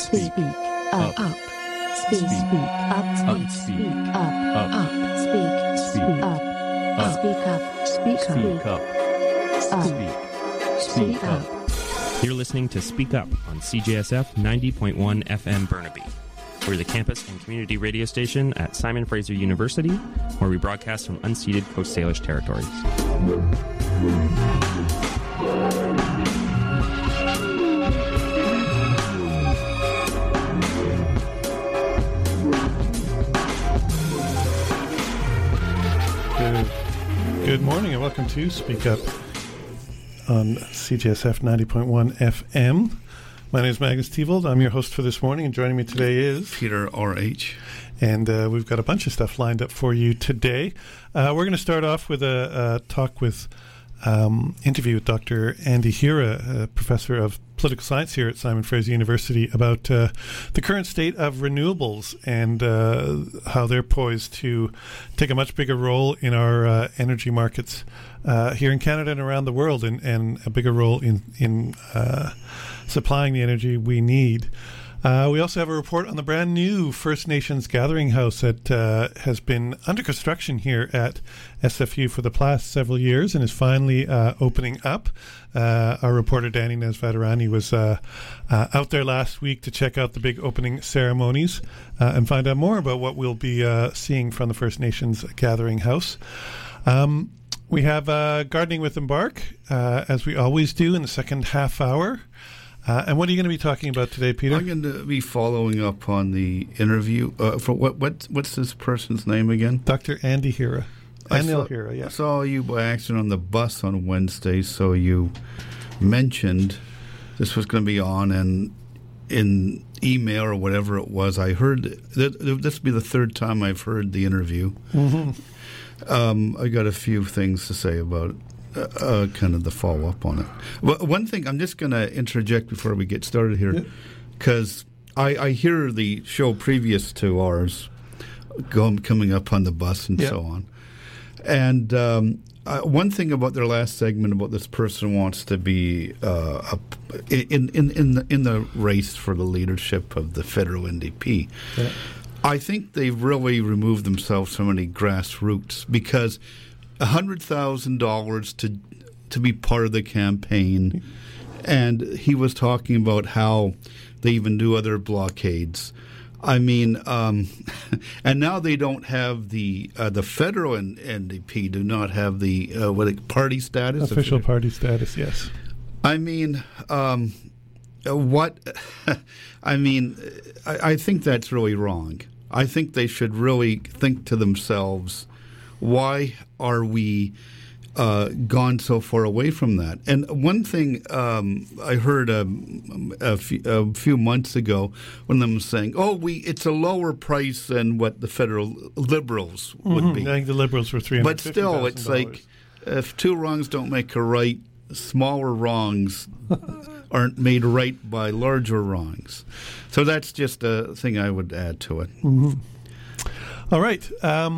Speak up. Speak up. Speak up. Speak up. Speak up. Speak up. Speak up. You're listening to Speak Up on CJSF 90.1 FM Burnaby. We're the campus and community radio station at Simon Fraser University, where we broadcast from unceded Coast Salish territories. Good morning and welcome to Speak Up on CJSF 90.1 FM. My name is Magnus Tevold. I'm your host for this morning, and joining me today is Peter R.H. And we've got a bunch of stuff lined up for you today. We're going to start off with a talk with interview with Dr. Andy Hira, a professor of political science here at Simon Fraser University, about the current state of renewables and how they're poised to take a much bigger role in our energy markets here in Canada and around the world, and a bigger role in supplying the energy we need. We also have a report on the brand new First Nations Gathering House that has been under construction here at SFU for the past several years and is finally opening up. Our reporter Danny Nesvatarani was out there last week to check out the big opening ceremonies and find out more about what we'll be seeing from the First Nations Gathering House. We have Gardening with Embark, as we always do in the second half hour. And what are you going to be talking about today, Peter? I'm going to be following up on the interview. For what's this person's name again? Dr. Andy Hira. Anil Hira, yeah. I saw you by accident on the bus on Wednesday, so you mentioned this was going to be on, and in email or whatever it was, I heard this will be the third time I've heard the interview. Mm-hmm. I got a few things to say about it. Kind of the follow-up on it. Well, one thing, I'm just going to interject before we get started here, because I hear the show previous to ours coming up on the bus and so on. And one thing about their last segment about this person wants to be in the race for the leadership of the federal NDP. Yeah. I think they've really removed themselves from any grassroots, because $100,000 to be part of the campaign, and he was talking about how they even do other blockades. I mean, and now they don't have the federal NDP do not have the party status, official party status. Yes, I mean, what? I mean, I think that's really wrong. I think they should really think to themselves, why are we gone so far away from that? And one thing I heard a few months ago, one of them was saying, it's a lower price than what the federal Liberals would be. I think the Liberals were $350,000. But still, it's like, if two wrongs don't make a right, smaller wrongs aren't made right by larger wrongs. So that's just a thing I would add to it. Mm-hmm. All right.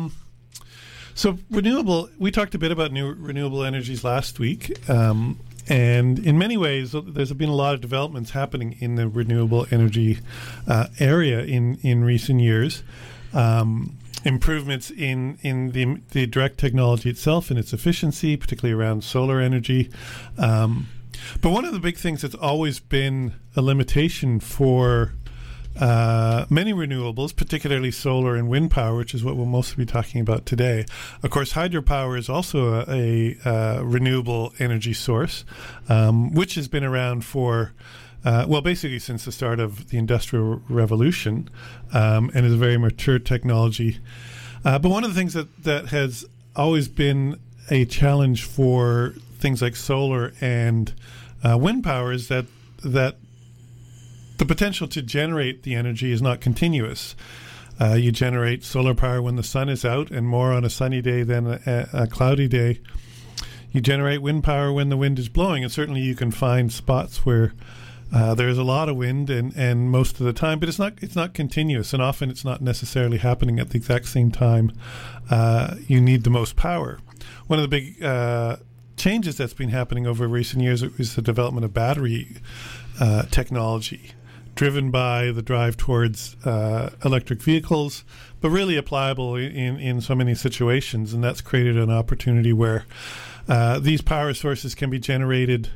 So we talked a bit about new renewable energies last week, and in many ways there's been a lot of developments happening in the renewable energy area in recent years. Improvements in the direct technology itself and its efficiency, particularly around solar energy. But one of the big things that's always been a limitation for many renewables, particularly solar and wind power, which is what we'll mostly be talking about today. Of course, hydropower is also a renewable energy source, which has been around for, basically since the start of the Industrial Revolution, and is a very mature technology. But one of the things that has always been a challenge for things like solar and wind power is that the potential to generate the energy is not continuous. You generate solar power when the sun is out, and more on a sunny day than a cloudy day. You generate wind power when the wind is blowing, and certainly you can find spots where there's a lot of wind and most of the time, but it's not continuous, and often it's not necessarily happening at the exact same time you need the most power. One of the big changes that's been happening over recent years is the development of battery technology, driven by the drive towards electric vehicles, but really applicable in so many situations. And that's created an opportunity where these power sources can be generated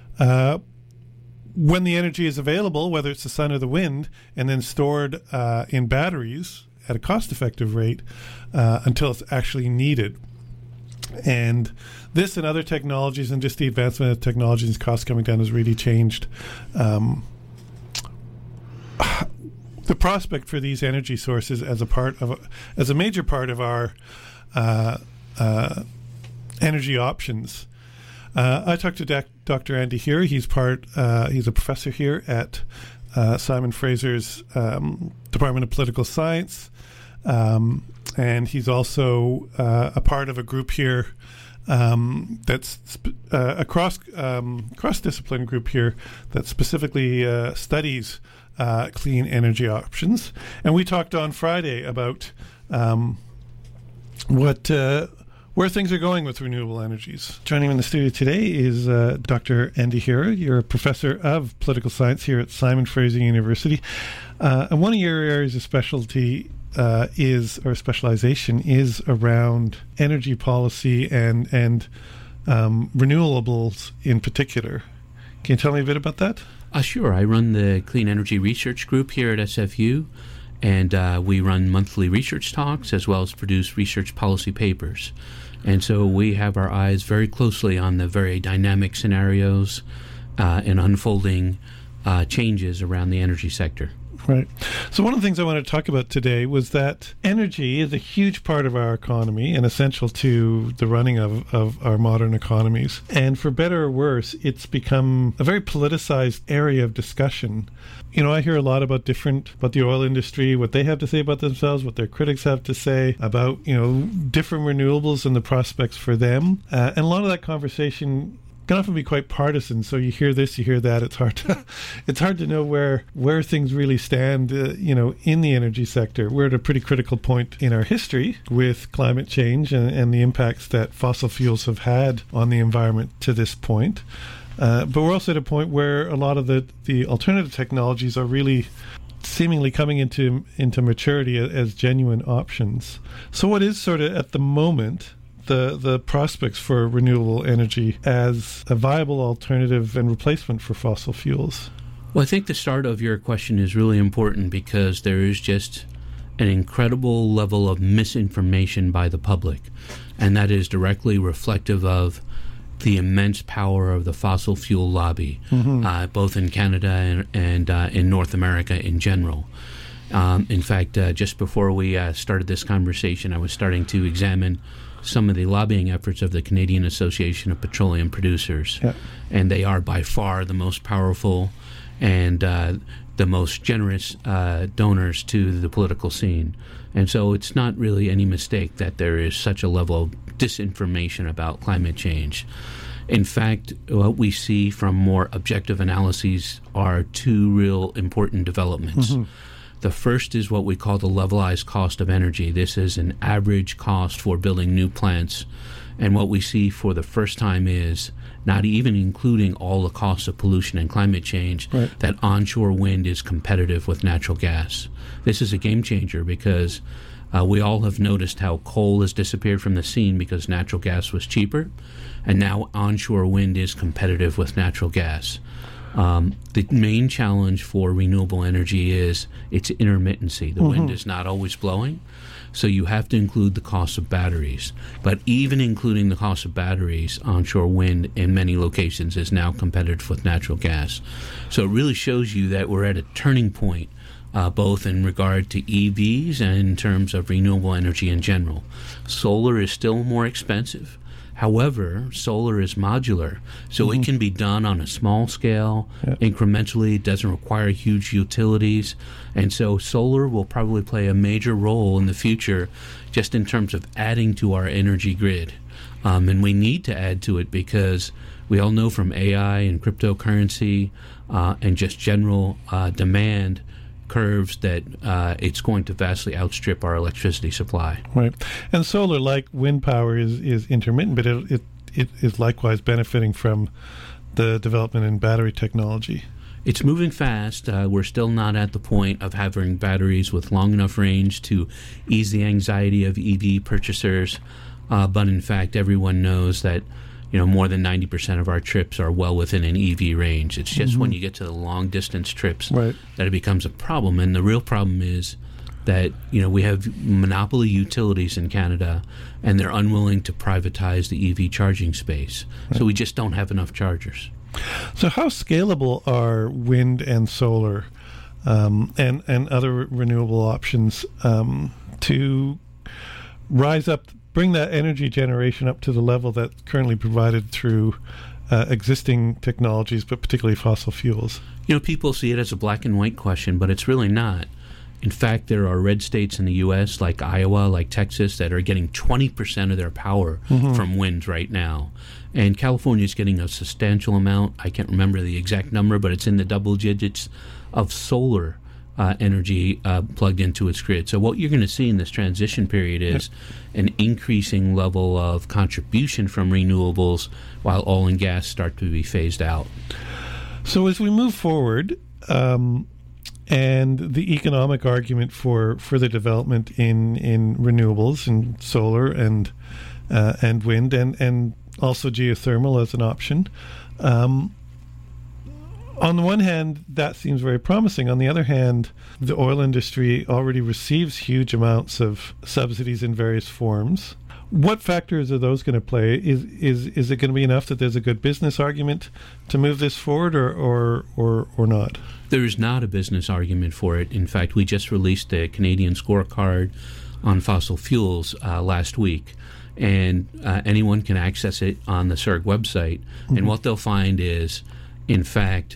when the energy is available, whether it's the sun or the wind, and then stored in batteries at a cost-effective rate until it's actually needed. And this and other technologies, and just the advancement of technologies and costs coming down, has really changed the prospect for these energy sources as a major part of our energy options. I talked to Dr. Andy Heer. He's a professor here at Simon Fraser's Department of Political Science, and he's also a part of a group here that's a cross-discipline group here that specifically studies clean energy options. And we talked on Friday about where things are going with renewable energies. Joining me in the studio today is Dr. Andy Heer. You're a professor of political science here at Simon Fraser University. And one of your areas of specialty specialization is around energy policy and renewables in particular. Can you tell me a bit about that? Sure. I run the Clean Energy Research Group here at SFU, and we run monthly research talks as well as produce research policy papers. And so we have our eyes very closely on the very dynamic scenarios and unfolding changes around the energy sector. Right. So one of the things I wanted to talk about today was that energy is a huge part of our economy and essential to the running of our modern economies. And for better or worse, it's become a very politicized area of discussion. You know, I hear a lot about the oil industry, what they have to say about themselves, what their critics have to say about, different renewables and the prospects for them. And a lot of that conversation can often be quite partisan. So you hear this, you hear that. It's hard to know where things really stand, in the energy sector. We're at a pretty critical point in our history with climate change and the impacts that fossil fuels have had on the environment to this point. But we're also at a point where a lot of the alternative technologies are really seemingly coming into maturity as genuine options. So what is sort of at the moment the prospects for renewable energy as a viable alternative and replacement for fossil fuels? Well, I think the start of your question is really important because there is just an incredible level of misinformation by the public, and that is directly reflective of the immense power of the fossil fuel lobby, both in Canada and in North America in general. In fact, just before we started this conversation, I was starting to examine some of the lobbying efforts of the Canadian Association of Petroleum Producers. Yeah. And they are by far the most powerful and the most generous donors to the political scene. And so it's not really any mistake that there is such a level of disinformation about climate change. In fact, what we see from more objective analyses are two real important developments. The first is what we call the levelized cost of energy. This is an average cost for building new plants. And what we see for the first time is, not even including all the costs of pollution and climate change, that onshore wind is competitive with natural gas. This is a game changer because we all have noticed how coal has disappeared from the scene because natural gas was cheaper, and now onshore wind is competitive with natural gas. The main challenge for renewable energy is its intermittency. The wind is not always blowing, so you have to include the cost of batteries. But even including the cost of batteries, onshore wind in many locations is now competitive with natural gas. So it really shows you that we're at a turning point, both in regard to EVs and in terms of renewable energy in general. Solar is still more expensive. However, solar is modular, so it can be done on a small scale, incrementally. It doesn't require huge utilities. And so solar will probably play a major role in the future just in terms of adding to our energy grid. And we need to add to it because we all know from AI and cryptocurrency and just general demand curves that it's going to vastly outstrip our electricity supply. Right. And solar, like wind power, is intermittent, but it is likewise benefiting from the development in battery technology. It's moving fast. We're still not at the point of having batteries with long enough range to ease the anxiety of EV purchasers. But in fact, everyone knows that more than 90% of our trips are well within an EV range. It's just when you get to the long distance trips that it becomes a problem. And the real problem is that we have monopoly utilities in Canada, and they're unwilling to privatize the EV charging space. So we just don't have enough chargers. So how scalable are wind and solar and other renewable options to rise up, bring that energy generation up to the level that's currently provided through existing technologies, but particularly fossil fuels? People see it as a black and white question, but it's really not. In fact, there are red states in the U.S., like Iowa, like Texas, that are getting 20% of their power from wind right now. And California is getting a substantial amount. I can't remember the exact number, but it's in the double digits of solar energy plugged into its grid. So what you're going to see in this transition period is an increasing level of contribution from renewables while oil and gas start to be phased out. So as we move forward, and the economic argument for further development in renewables and solar and wind and also geothermal as an option. On the one hand, that seems very promising. On the other hand, the oil industry already receives huge amounts of subsidies in various forms. What factors are those going to play? Is it going to be enough that there's a good business argument to move this forward, or not? There is not a business argument for it. In fact, we just released the Canadian scorecard on fossil fuels last week, and anyone can access it on the CERG website. And what they'll find is, in fact,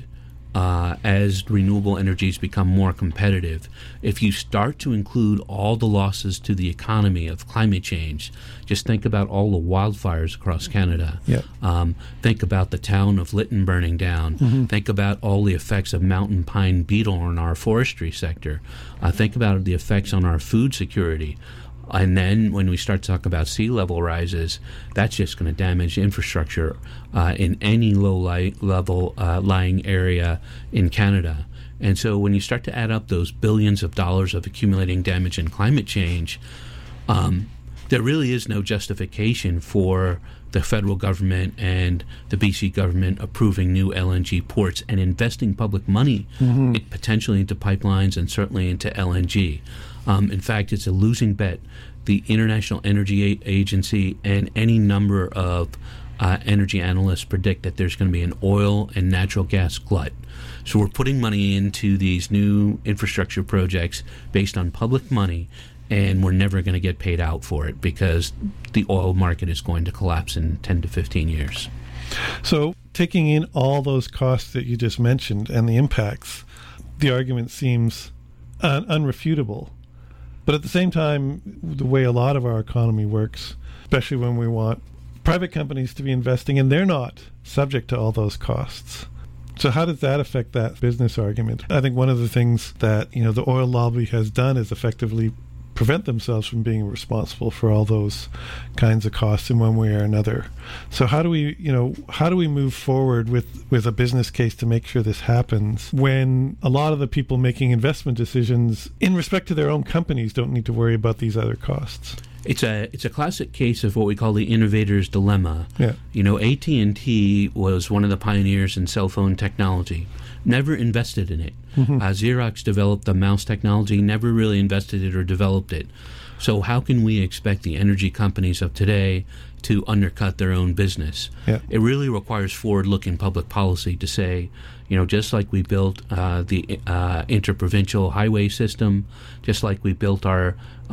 as renewable energies become more competitive, if you start to include all the losses to the economy of climate change, just think about all the wildfires across Canada. Think about the town of Lytton burning down. Think about all the effects of mountain pine beetle on our forestry sector. Think about the effects on our food security. And then when we start to talk about sea level rises, that's just going to damage infrastructure in any low-level lying area in Canada. And so when you start to add up those billions of dollars of accumulating damage in climate change, there really is no justification for the federal government and the BC government approving new LNG ports and investing public money potentially into pipelines and certainly into LNG. In fact, it's a losing bet. The International Energy Agency and any number of energy analysts predict that there's going to be an oil and natural gas glut. So we're putting money into these new infrastructure projects based on public money, and we're never going to get paid out for it because the oil market is going to collapse in 10 to 15 years. So taking in all those costs that you just mentioned and the impacts, the argument seems unrefutable. But at the same time, the way a lot of our economy works, especially when we want private companies to be investing, and they're not subject to all those costs. So how does that affect that business argument? I think one of the things that the oil lobby has done is effectively prevent themselves from being responsible for all those kinds of costs in one way or another. So how do we move forward with a business case to make sure this happens when a lot of the people making investment decisions in respect to their own companies don't need to worry about these other costs? It's a classic case of what we call the innovator's dilemma. AT&T was one of the pioneers in cell phone technology. Never invested in it. Xerox developed the mouse technology, never really invested it or developed it. So how can we expect the energy companies of today to undercut their own business? It really requires forward-looking public policy to say, just like we built the interprovincial highway system, just like we built our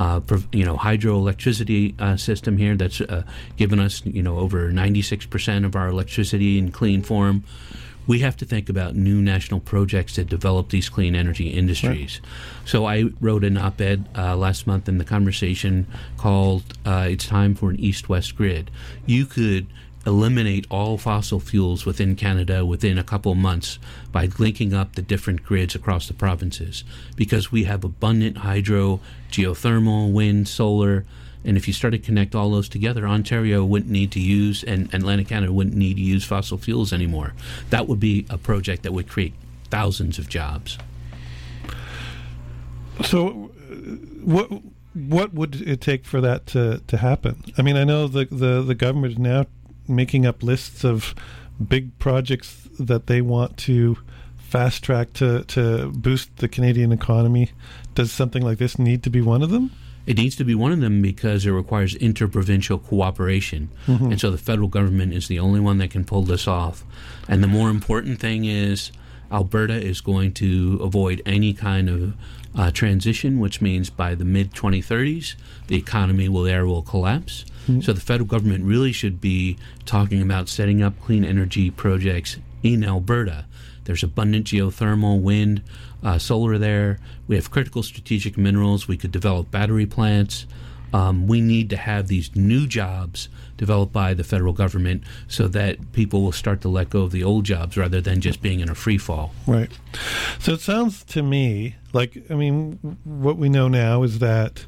hydroelectricity system here that's given us over 96% of our electricity in clean form. We have to think about new national projects to develop these clean energy industries. So I wrote an op-ed last month in The Conversation called It's Time for an East-West Grid. You could eliminate all fossil fuels within Canada within a couple months by linking up the different grids across the provinces, because we have abundant hydro, geothermal, wind, solar. And if you start to connect all those together, Ontario wouldn't need to use, and Atlantic Canada wouldn't need to use fossil fuels anymore. That would be a project that would create thousands of jobs. So, what would it take for that to happen? I mean, I know the government is now making up lists of big projects that they want to fast track to boost the Canadian economy. Does something like this need to be one of them? It needs to be one of them because it requires interprovincial cooperation. Mm-hmm. And so the federal government is the only one that can pull this off. And the more important thing is Alberta is going to avoid any kind of transition, which means by the mid-2030s, the economy will collapse. Mm-hmm. So the federal government really should be talking about setting up clean energy projects in Alberta. There's abundant geothermal, wind, solar there. We have critical strategic minerals. We could develop battery plants. We need to have these new jobs developed by the federal government so that people will start to let go of the old jobs rather than just being in a free fall. Right. So it sounds to me like, I mean, what we know now is that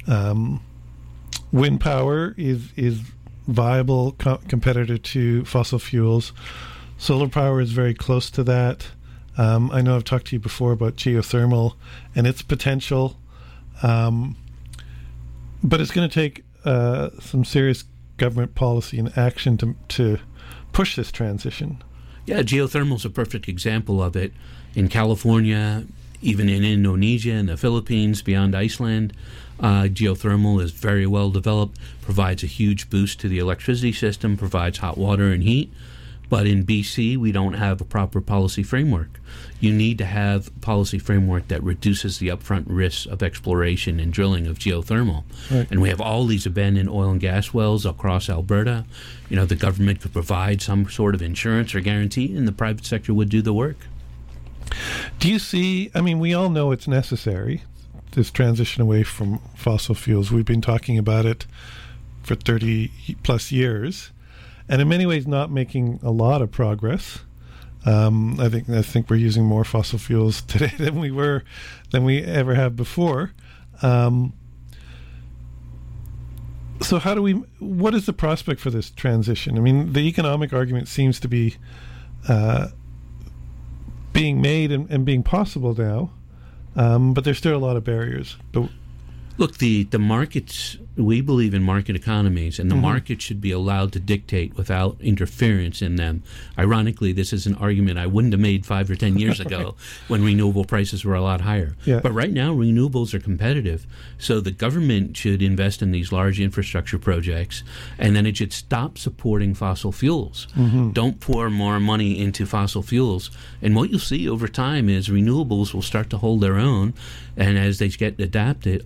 wind power is viable competitor to fossil fuels. Solar power is very close to that. I know I've talked to you before about geothermal and its potential. But it's going to take some serious government policy and action to push this transition. Yeah, geothermal is a perfect example of it. In California, even in Indonesia and the Philippines, beyond Iceland, geothermal is very well developed, provides a huge boost to the electricity system, provides hot water and heat. But in BC, we don't have a proper policy framework. You need to have a policy framework that reduces the upfront risks of exploration and drilling of geothermal. Right. And we have all these abandoned oil and gas wells across Alberta. You know, the government could provide some sort of insurance or guarantee, and the private sector would do the work. Do you see, I mean, we all know it's necessary, this transition away from fossil fuels. We've been talking about it for 30 plus years. And in many ways, not making a lot of progress. I think we're using more fossil fuels today than we ever have before. So what is the prospect for this transition? I mean, the economic argument seems to be being made and being possible now, but there's still a lot of barriers. Look, the markets, we believe in market economies, and the market should be allowed to dictate without interference in them. Ironically, this is an argument I wouldn't have made 5 or 10 years ago when renewable prices were a lot higher. Yeah. But right now, renewables are competitive. So the government should invest in these large infrastructure projects, and then it should stop supporting fossil fuels. Mm-hmm. Don't pour more money into fossil fuels. And what you'll see over time is renewables will start to hold their own, and as they get adopted,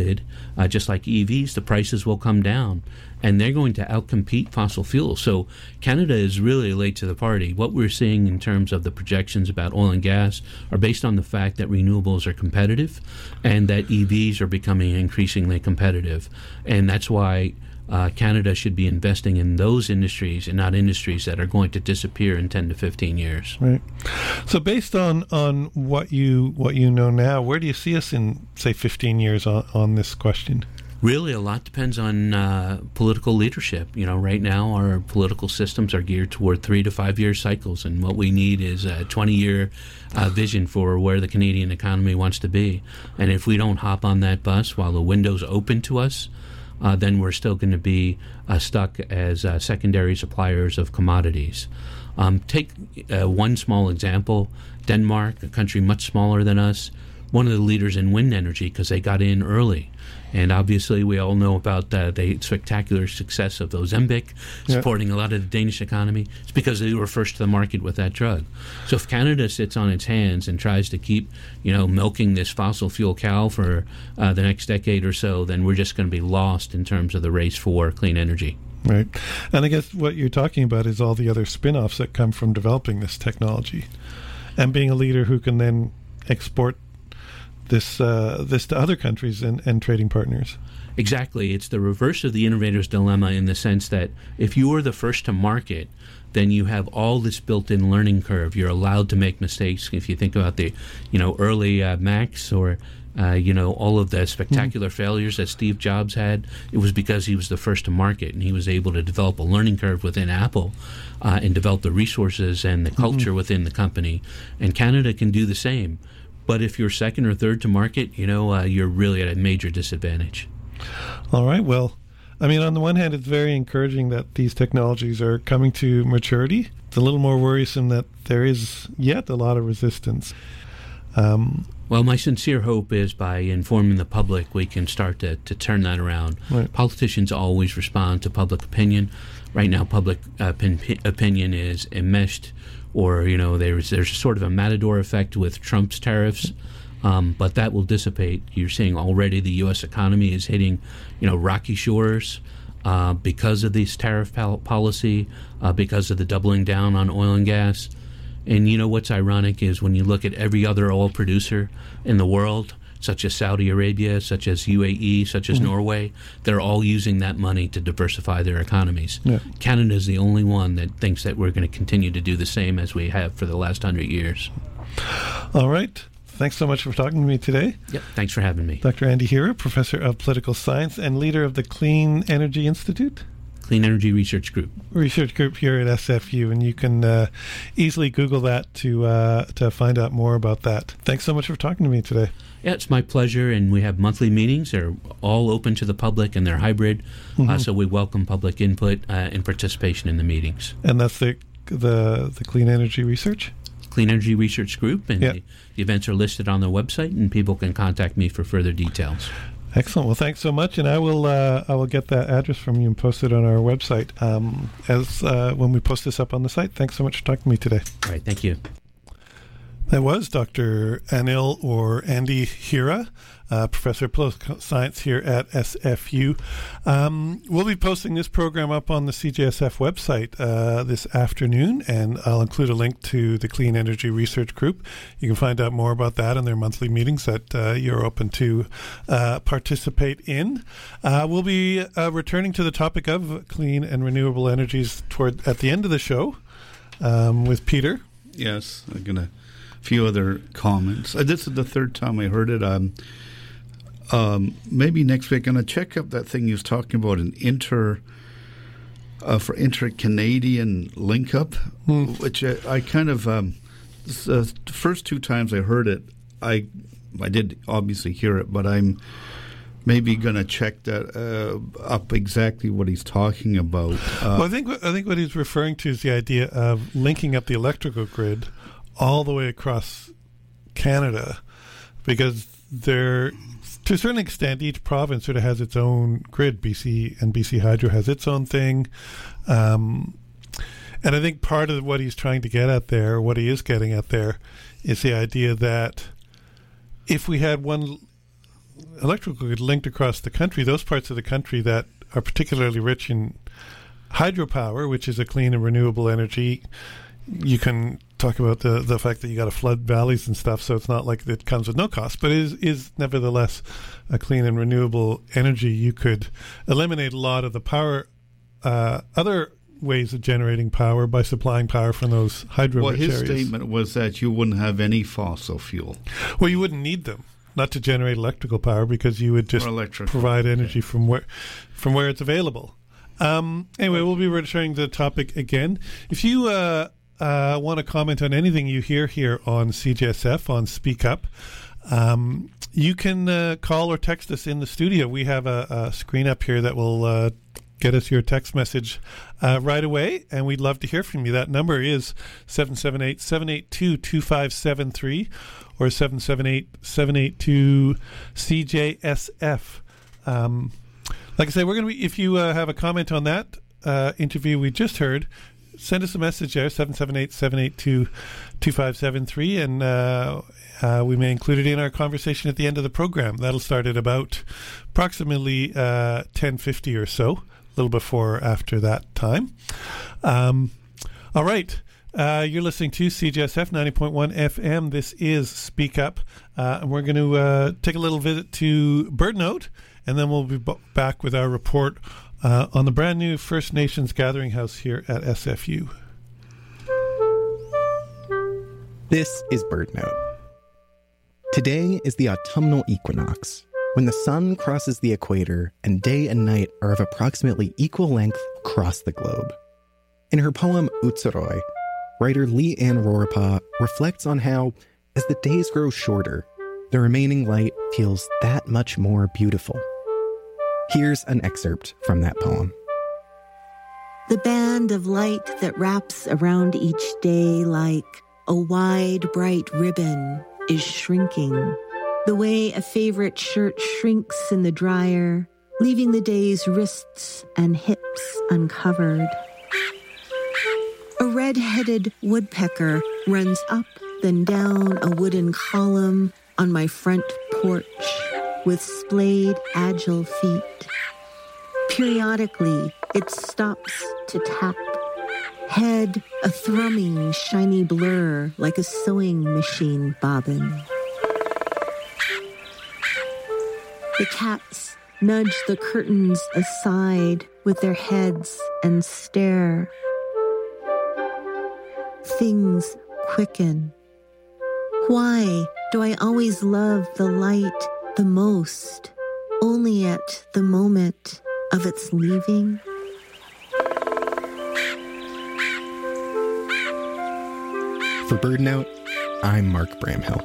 just like EVs, the prices will come down, and they're going to outcompete fossil fuels. So Canada is really late to the party. What we're seeing in terms of the projections about oil and gas are based on the fact that renewables are competitive and that EVs are becoming increasingly competitive. And that's why Canada should be investing in those industries and not industries that are going to disappear in 10 to 15 years. Right. So based on what you know now, where do you see us in, say, 15 years on this question? Really, a lot depends on political leadership. You know, right now our political systems are geared toward 3 to 5 year cycles, and what we need is a 20-year vision for where the Canadian economy wants to be. And if we don't hop on that bus while the window's open to us, then we're still going to be stuck as secondary suppliers of commodities. Take one small example, Denmark, a country much smaller than us, one of the leaders in wind energy because they got in early. And obviously we all know about the spectacular success of Ozempic, supporting a lot of the Danish economy. It's because they were first to the market with that drug. So if Canada sits on its hands and tries to keep, milking this fossil fuel cow for the next decade or so, then we're just going to be lost in terms of the race for clean energy. Right. And I guess what you're talking about is all the other spin-offs that come from developing this technology and being a leader who can then export this to other countries and trading partners. Exactly. It's the reverse of the innovator's dilemma in the sense that if you are the first to market, then you have all this built-in learning curve. You're allowed to make mistakes. If you think about the, early Macs or, all of the spectacular failures that Steve Jobs had, it was because he was the first to market, and he was able to develop a learning curve within Apple and develop the resources and the culture within the company. And Canada can do the same. But if you're second or third to market, you're really at a major disadvantage. All right. Well, I mean, on the one hand, it's very encouraging that these technologies are coming to maturity. It's a little more worrisome that there is yet a lot of resistance. Well, my sincere hope is by informing the public, we can start to turn that around. Right. Politicians always respond to public opinion. Right now, public opinion is enmeshed, or, there's sort of a matador effect with Trump's tariffs. But that will dissipate. You're seeing already the U.S. economy is hitting, rocky shores because of this tariff policy, because of the doubling down on oil and gas. And what's ironic is when you look at every other oil producer in the world, such as Saudi Arabia, such as UAE, such as Norway, they're all using that money to diversify their economies. Yeah. Canada is the only one that thinks that we're going to continue to do the same as we have for the last 100 years. All right. Thanks so much for talking to me today. Yep, thanks for having me. Dr. Andy Hira, Professor of Political Science and leader of the Clean Energy Institute. Clean Energy Research Group. Research group here at SFU, and you can easily Google that to find out more about that. Thanks so much for talking to me today. Yeah, it's my pleasure, and we have monthly meetings. They're all open to the public, and they're hybrid, so we welcome public input and participation in the meetings. And that's the Clean Energy Research? Clean Energy Research Group, and the events are listed on the website, and people can contact me for further details. Excellent. Well, thanks so much, and I will get that address from you and post it on our website when we post this up on the site. Thanks so much for talking to me today. All right, thank you. That was Dr. Anil or Andy Hira, Professor of Political Science here at SFU. We'll be posting this program up on the CJSF website this afternoon, and I'll include a link to the Clean Energy Research Group. You can find out more about that in their monthly meetings that you're open to participate in. We'll be returning to the topic of clean and renewable energies at the end of the show with Peter. Yes, I'm going to... few other comments. This is the third time I heard it. Maybe next week I'm going to check up that thing you was talking about, an inter-Canadian link-up, which I kind of the first two times I heard it, I did obviously hear it, but I'm maybe going to check that up exactly what he's talking about. Well, I think what he's referring to is the idea of linking up the electrical grid all the way across Canada, because to a certain extent, each province sort of has its own grid. BC Hydro has its own thing. And I think part of what he's trying to get at there, what he is getting at there, is the idea that if we had one electrical grid linked across the country, those parts of the country that are particularly rich in hydropower, which is a clean and renewable energy, you can talk about the fact that you got to flood valleys and stuff, so it's not like it comes with no cost, but it is nevertheless a clean and renewable energy. You could eliminate a lot of the power, other ways of generating power by supplying power from those hydro-rich areas. Well, his statement was that you wouldn't have any fossil fuel. Well, you wouldn't need them, not to generate electrical power, because you would just provide energy from where it's available. Anyway, we'll be returning to the topic again. If you want to comment on anything you hear here on CJSF, on Speak Up, you can call or text us in the studio. We have a screen up here that will get us your text message right away, and we'd love to hear from you. That number is 778-782-2573 or 778-782-CJSF. Like I say, we're going to be, if you have a comment on that interview we just heard, send us a message there, 778-782-2573, and we may include it in our conversation at the end of the program. That'll start at about approximately 10:50 or so, a little before after that time. All right. You're listening to CJSF 90.1 FM. This is Speak Up. And we're going to take a little visit to BirdNote, and then we'll be back with our report on the brand new First Nations Gathering House here at SFU. This is BirdNote. Today is the autumnal equinox, when the sun crosses the equator and day and night are of approximately equal length across the globe. In her poem Utsuroy, writer Lee Ann Roripaw reflects on how, as the days grow shorter, the remaining light feels that much more beautiful. Here's an excerpt from that poem. The band of light that wraps around each day like a wide, bright ribbon is shrinking, the way a favorite shirt shrinks in the dryer, leaving the day's wrists and hips uncovered. A red-headed woodpecker runs up then down a wooden column on my front porch with splayed, agile feet. Periodically, it stops to tap. Head a thrumming, shiny blur like a sewing machine bobbin. The cats nudge the curtains aside with their heads and stare. Things quicken. Why do I always love the light the most, only at the moment of its leaving? For BirdNote, I'm Mark Bramhill.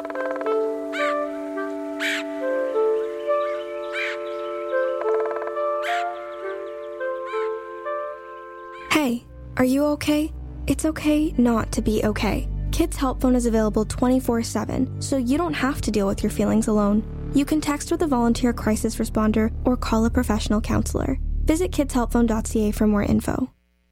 Hey, are you okay? It's okay not to be okay. Kids Help Phone is available 24/7, so you don't have to deal with your feelings alone. You can text with a volunteer crisis responder or call a professional counselor. Visit kidshelpphone.ca for more info.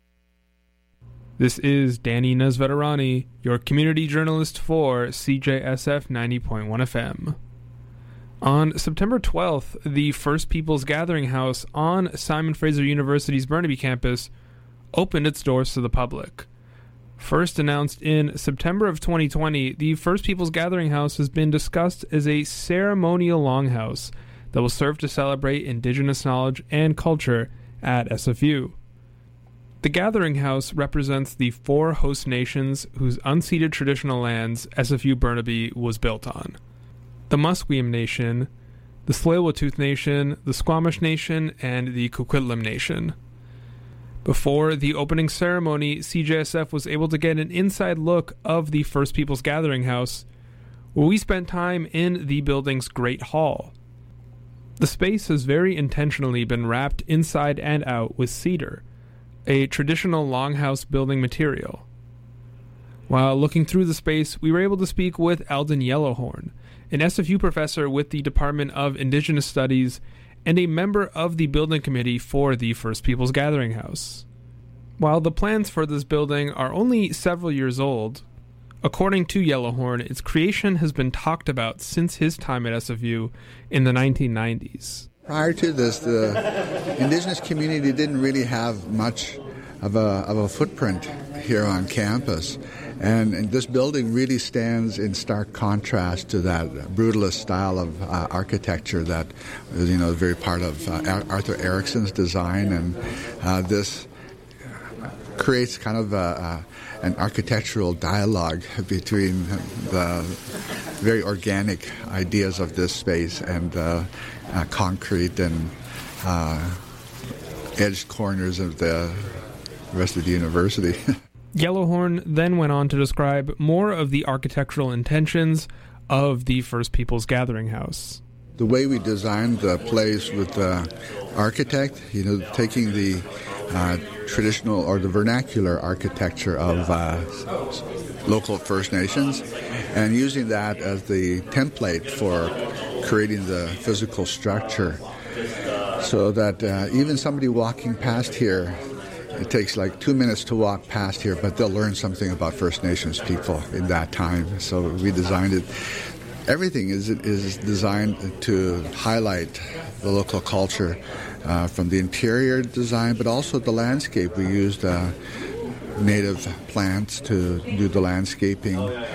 This is Danny Nesveterani, your community journalist for CJSF 90.1 FM. On September 12th, the First Peoples Gathering House on Simon Fraser University's Burnaby campus opened its doors to the public. First announced in September of 2020, the First Peoples Gathering House has been discussed as a ceremonial longhouse that will serve to celebrate Indigenous knowledge and culture at SFU. The Gathering House represents the 4 host nations whose unceded traditional lands SFU Burnaby was built on. The Musqueam Nation, the Tsleil-Waututh Nation, the Squamish Nation, and the Coquitlam Nation. Before the opening ceremony, CJSF was able to get an inside look of the First Peoples Gathering House, where we spent time in the building's Great Hall. The space has very intentionally been wrapped inside and out with cedar, a traditional longhouse building material. While looking through the space, we were able to speak with Alden Yellowhorn, an SFU professor with the Department of Indigenous Studies and a member of the building committee for the First Peoples Gathering House. While the plans for this building are only several years old, according to Yellowhorn, its creation has been talked about since his time at SFU in the 1990s. Prior to this, the Indigenous community didn't really have much of a footprint here on campus. And this building really stands in stark contrast to that brutalist style of architecture that is, very part of Arthur Erickson's design. And this creates kind of an architectural dialogue between the very organic ideas of this space and concrete and edged corners of the rest of the university. Yellowhorn then went on to describe more of the architectural intentions of the First Peoples Gathering House. The way we designed the place with the architect, taking the traditional or the vernacular architecture of local First Nations and using that as the template for creating the physical structure so that even somebody walking past here, it takes like 2 minutes to walk past here, but they'll learn something about First Nations people in that time. So we designed it. Everything is designed to highlight the local culture from the interior design, but also the landscape. We used native plants to do the landscaping,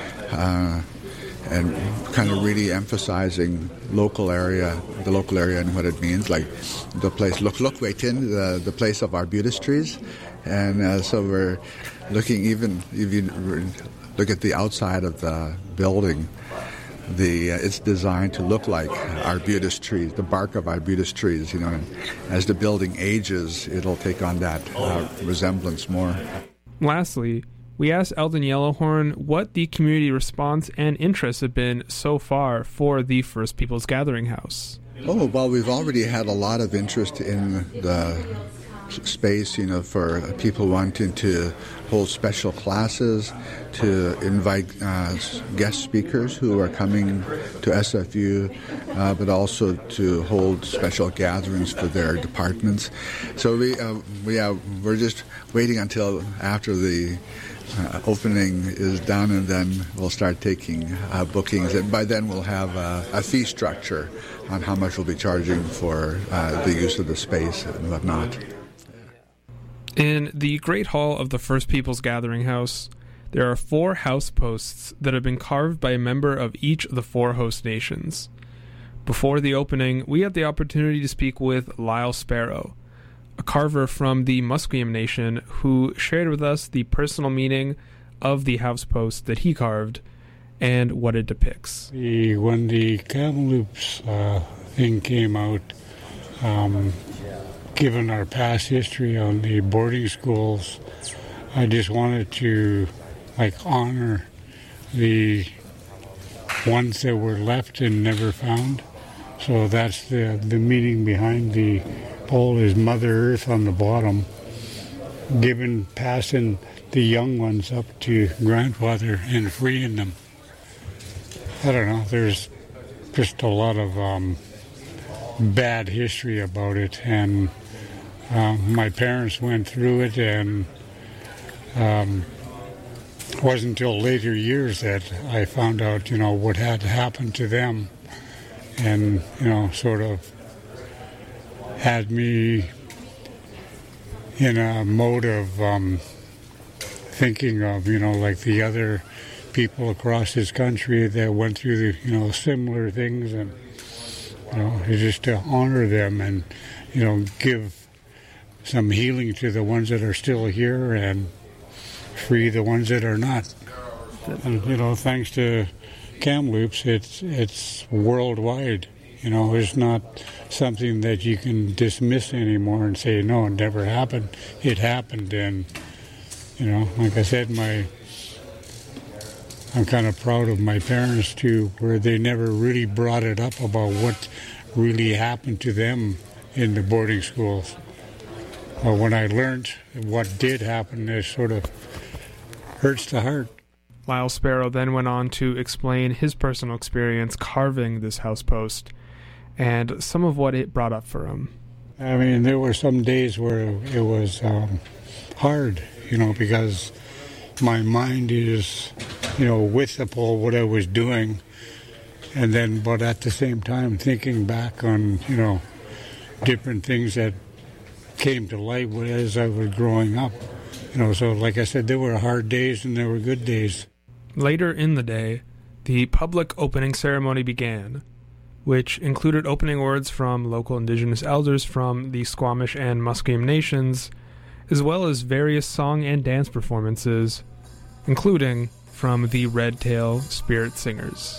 and kind of really emphasizing the local area and what it means, like the place Luk Weitin, the place of arbutus trees. And so we're looking, even if you look at the outside of the building, it's designed to look like arbutus trees, the bark of arbutus trees, and as the building ages, it'll take on that resemblance more. Lastly, we asked Eldon Yellowhorn what the community response and interest have been so far for the First Peoples Gathering House. Oh, well, we've already had a lot of interest in the space, for people wanting to hold special classes, to invite guest speakers who are coming to SFU, but also to hold special gatherings for their departments. So we're just waiting until after the opening is done, and then we'll start taking bookings. And by then we'll have a fee structure on how much we'll be charging for the use of the space and whatnot. In the Great Hall of the First Peoples Gathering House, there are 4 house posts that have been carved by a member of each of the 4 host nations. Before the opening, we had the opportunity to speak with Lyle Sparrow, a carver from the Musqueam Nation, who shared with us the personal meaning of the house post that he carved and what it depicts. When the Kamloops thing came out, given our past history on the boarding schools, I just wanted to honor the ones that were left and never found. So that's the meaning behind the pole is Mother Earth on the bottom, passing the young ones up to grandfather and freeing them. I don't know, there's just a lot of bad history about it, and my parents went through it, and it wasn't until later years that I found out, what had happened to them, and, sort of had me in a mode of thinking of, like the other people across this country that went through the, similar things, and, just to honor them and, give some healing to the ones that are still here and free the ones that are not. And, thanks to Kamloops, it's worldwide. It's not something that you can dismiss anymore and say, no, it never happened. It happened, and, like I said, I'm kind of proud of my parents, too, where they never really brought it up about what really happened to them in the boarding schools. But when I learned what did happen, it sort of hurts the heart. Lyle Sparrow then went on to explain his personal experience carving this house post and some of what it brought up for him. I mean, there were some days where it was hard, because my mind is, with the pole, what I was doing, and then, but at the same time, thinking back on, different things that came to light as I was growing up. So like I said, there were hard days and there were good days. Later in the day, the public opening ceremony began, which included opening words from local Indigenous elders from the Squamish and Musqueam nations, as well as various song and dance performances, including from the Red Tail Spirit Singers.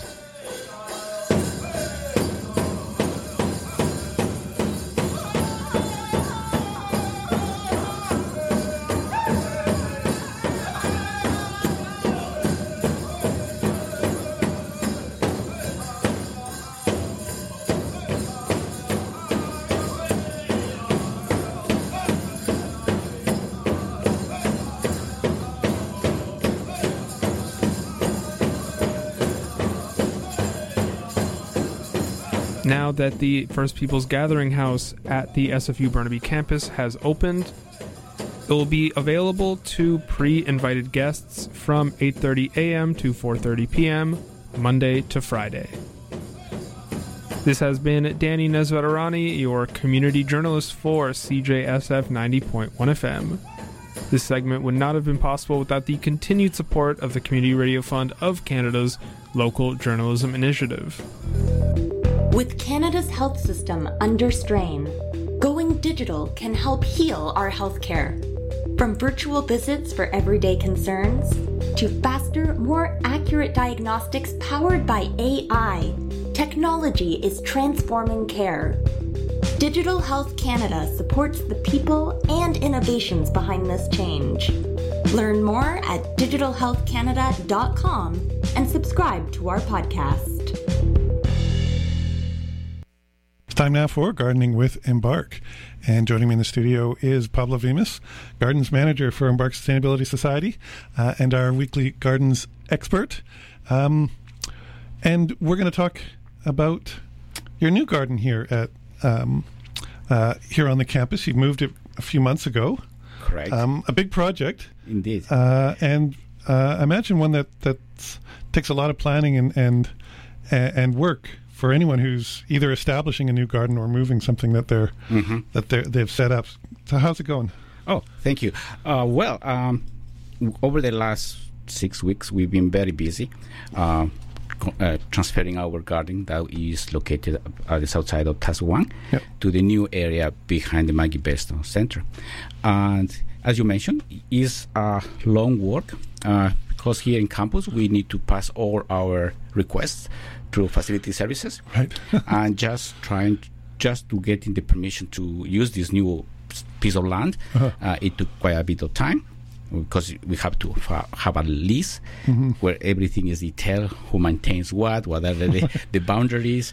Now that the First Peoples Gathering House at the SFU Burnaby campus has opened, it will be available to pre-invited guests from 8:30 a.m. to 4:30 p.m., Monday to Friday. This has been Danny Nesvetarani, your community journalist for CJSF 90.1 FM. This segment would not have been possible without the continued support of the Community Radio Fund of Canada's Local Journalism Initiative. With Canada's health system under strain, going digital can help heal our healthcare. From virtual visits for everyday concerns to faster, more accurate diagnostics powered by AI, technology is transforming care. Digital Health Canada supports the people and innovations behind this change. Learn more at digitalhealthcanada.com and subscribe to our podcast. It's time now for Gardening with Embark. And joining me in the studio is Pablo Vimas, Gardens Manager for Embark Sustainability Society, and our weekly Gardens expert. And we're going to talk about your new garden here at here on the campus. You moved it a few months ago. Correct. A big project. Indeed. And I imagine one that takes a lot of planning and work for anyone who's either establishing a new garden or moving something that they've set up. So how's it going? Oh, thank you. Over the last 6 weeks, we've been very busy transferring our garden that is located at the south side of Tazawang to the new area behind the Maggie Besto Center. And as you mentioned, it's a long work because here in campus we need to pass all our requests through facility services, right? And just to get the permission to use this new piece of land, it took quite a bit of time because we have to have a lease where everything is detailed, who maintains what are the boundaries,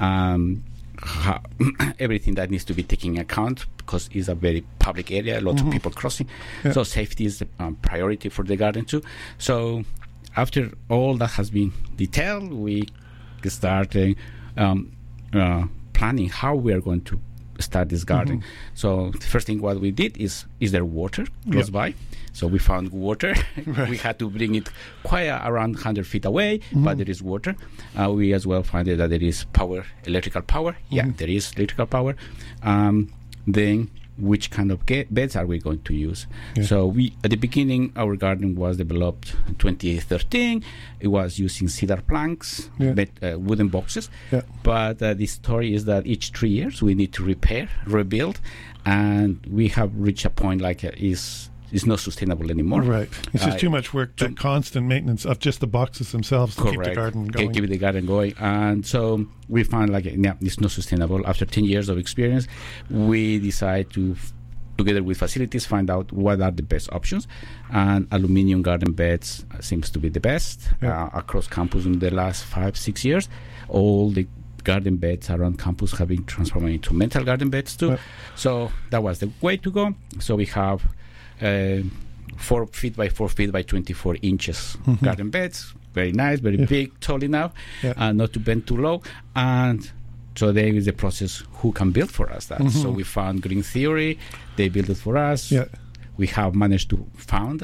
everything that needs to be taken into account because it's a very public area, a lot of people crossing. So safety is a priority for the garden too. So after all that has been detailed, we started planning how we are going to start this garden. So the first thing what we did is there water close by? So we found water. We had to bring it quite around 100 feet away, but there is water. We as well found that there is electrical power. Yeah, there is electrical power. Then which kind of beds are we going to use? So at the beginning, our garden was developed in 2013. It was using cedar planks, wooden boxes. But the story is that each 3 years we need to rebuild, and we have reached a point like it's not sustainable anymore. Right. It's just too much work, constant maintenance of just the boxes themselves to keep the garden going. Keep the garden going. And so we found it's not sustainable. After 10 years of experience, we decided to, together with facilities, find out what are the best options. And aluminum garden beds seems to be the best across campus in the last 5-6 years. All the garden beds around campus have been transformed into metal garden beds too. So that was the way to go. So we have 4 feet by 4 feet by 24 inches garden beds, very nice, very big, tall enough, not to bend too low. And so there is a process who can build for us that. So we found Green Theory, they built it for us. We have managed to find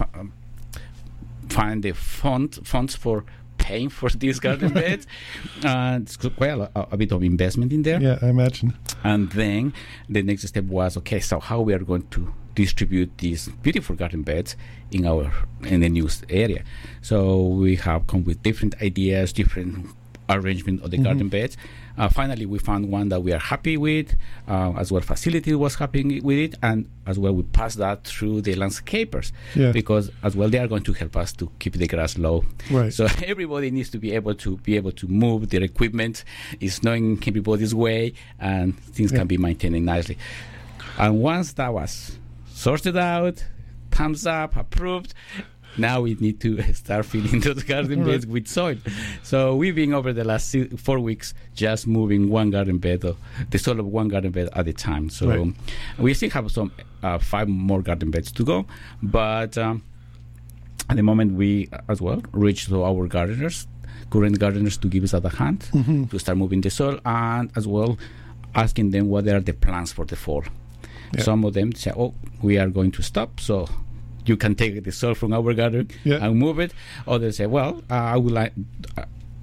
the funds for paying for these garden beds. It's quite a bit of investment in there. Yeah, I imagine. And then the next step was, okay, so how we are going to distribute these beautiful garden beds in the new area. So we have come with different ideas, different arrangement of the garden beds. Finally, we found one that we are happy with, as well facility was happy with it, and as well we passed that through the landscapers because as well they are going to help us to keep the grass low. Right. So everybody needs to be able to move their equipment. It's knowing everybody's way, and things can be maintained nicely. And once that was sorted out, thumbs up, approved, now we need to start filling those garden beds with soil. So we've been over the last 4 weeks just moving one garden bed, the soil of one garden bed at a time. So we still have some 5 more garden beds to go. But at the moment we as well reach to our current gardeners to give us a hand to start moving the soil, and as well asking them what are the plans for the fall. Some of them say, we are going to stop, so you can take the soil from our garden and move it. Others say, I would like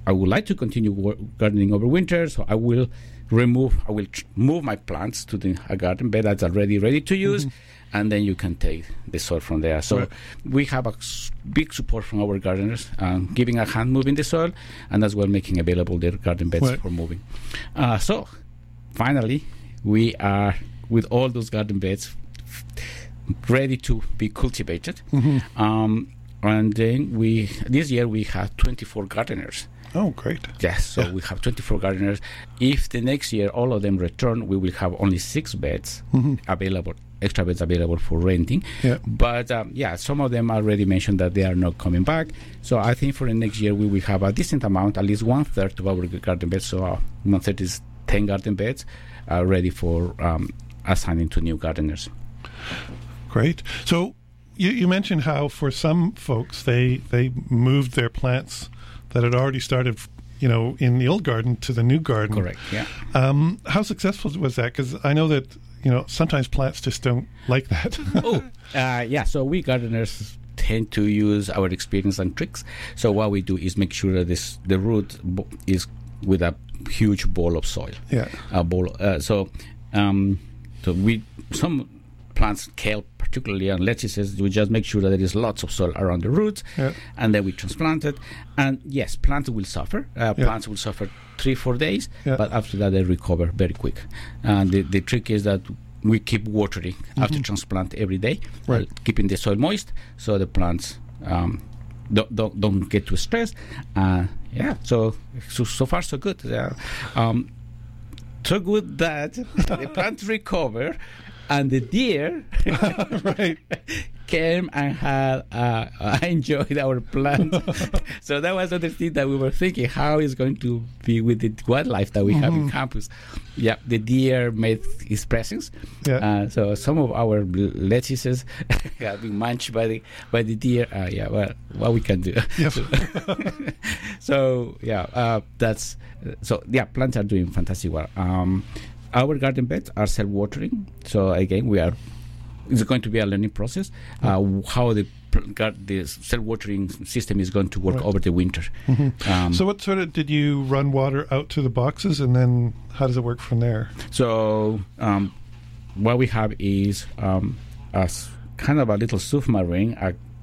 I would like to continue gardening over winter, so I will move my plants to a garden bed that's already ready to use, and then you can take the soil from there. So we have a big support from our gardeners, giving a hand moving the soil, and as well making available their garden beds for moving. So finally, we are with all those garden beds ready to be cultivated. And then this year we have 24 gardeners. Oh, great. Yes, so we have 24 gardeners. If the next year all of them return, we will have only 6 beds available, extra beds available for renting. But some of them already mentioned that they are not coming back. So I think for the next year we will have a decent amount, at least 1/3 of our garden beds. So 1/3 is 10 garden beds ready for assigning to new gardeners. Great. So you mentioned how for some folks they moved their plants that had already started, in the old garden to the new garden. Correct. Yeah. How successful was that? Because I know that sometimes plants just don't like that. So we gardeners tend to use our experience and tricks. So what we do is make sure that the root is with a huge ball of soil. Yeah. A bowl. Some plants, kale particularly, and lettuces, we just make sure that there is lots of soil around the roots, and then we transplant it. And yes, plants will suffer. Plants will suffer 3-4 days, but after that they recover very quick. And the trick is that we keep watering after transplant every day, keeping the soil moist so the plants don't get too stressed. So far so good. So good that the plants recover. And the deer came and had enjoyed our plant. So that was another thing that we were thinking, how is going to be with the wildlife that we have in campus. Yeah, the deer made his presence. So some of our lettuces have been munched by the deer. What we can do. Plants are doing fantastic work. Our garden beds are self-watering. So again, it's going to be a learning process. How the self-watering system is going to work over the winter. So what sort of, did you run water out to the boxes, and then how does it work from there? So what we have is as kind of a little submarine,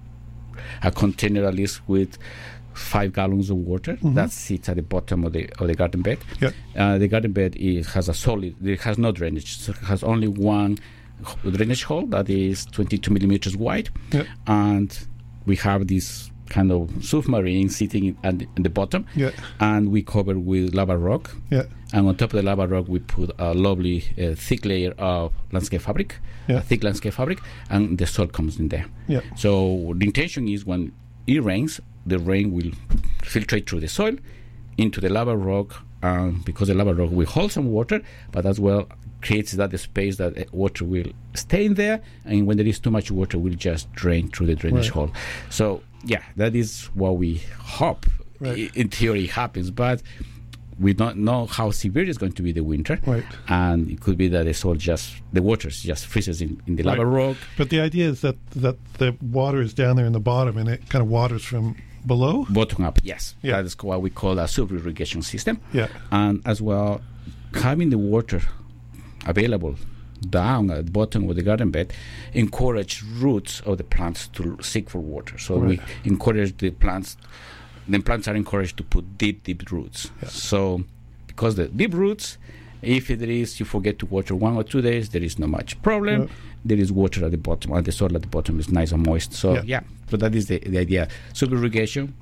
a container at least with 5 gallons of water that sits at the bottom of the garden bed. The garden bed has a solid. It has no drainage. So it has only one drainage hole that is 22 millimeters wide, and we have this kind of submarine sitting at the bottom, and we cover with lava rock. And on top of the lava rock, we put a lovely thick layer of landscape fabric, a thick landscape fabric, and the soil comes in there. So the intention is when it rains, the rain will filtrate through the soil into the lava rock, because the lava rock will hold some water, but as well creates that the space that water will stay in there, and when there is too much water, will just drain through the drainage hole. So that is what we hope in theory happens, but we don't know how severe it's going to be the winter, and it could be that the water just freezes in the lava rock. But the idea is that the water is down there in the bottom, and it kind of waters from below? Bottom up, yes. That is what we call a sub-irrigation system. And as well, having the water available down at the bottom of the garden bed encourage roots of the plants to seek for water. So we encourage the plants are encouraged to put deep roots. So because the deep roots, if you forget to water 1 or 2 days, there is not much problem. There is water at the bottom, and the soil at the bottom is nice and moist. So so that is the idea. Sub-irrigation